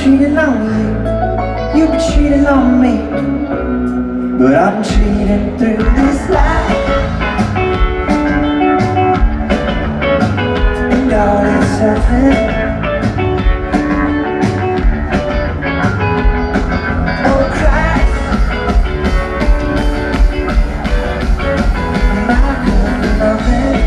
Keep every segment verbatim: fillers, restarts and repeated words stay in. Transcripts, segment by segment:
cheating on you, you've been cheating on me, but I've been cheating through this life. And all it's happened. Oh Christ, my good beloved.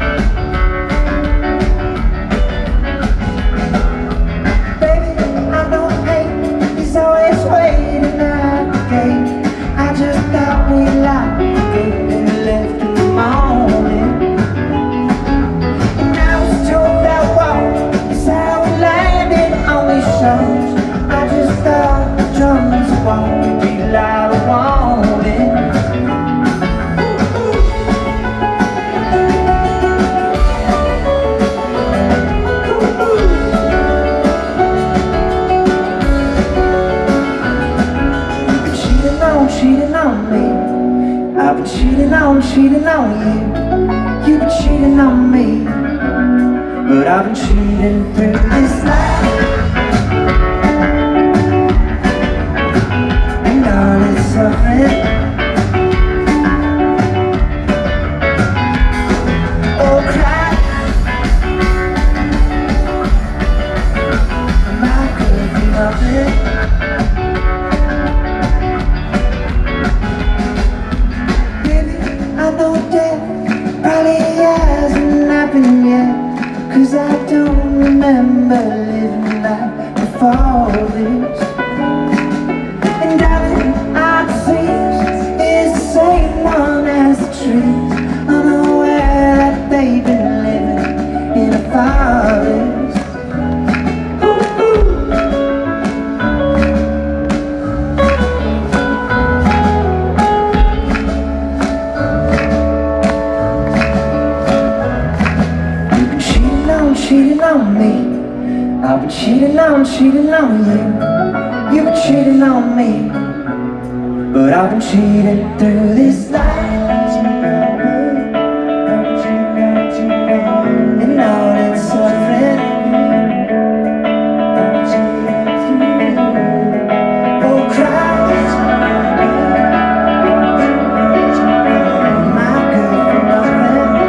Cheating on me, I've been cheating on, cheating on you, you've been cheating on me, but I've been cheating through this life. And all it's suffering. Oh Christ, my good beloved. Cause I don't remember living life before this. And darling, our disease is the same one as the trees, unaware that they've been living in a forest. Ooh, ooh. Cheating on me, I've been cheating on, cheating on you, you've been cheating on me, but I've been cheating through this life. And all it's suffering. Oh Christ, my good beloved.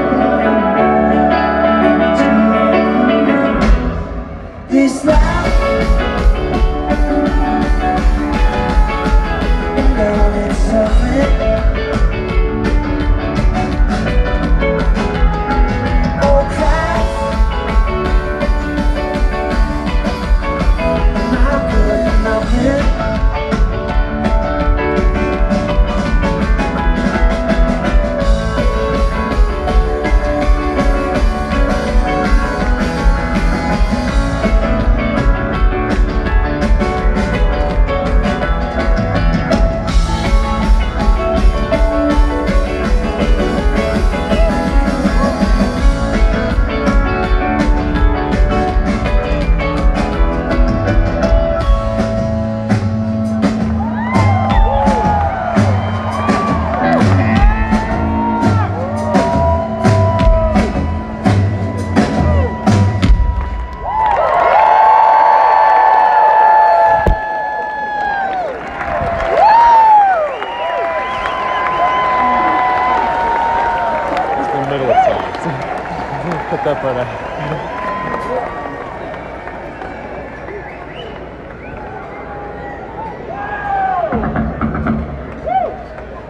This life, and all it's suffering. Oh Christ, my good beloved. Middle of songs. Put that part out.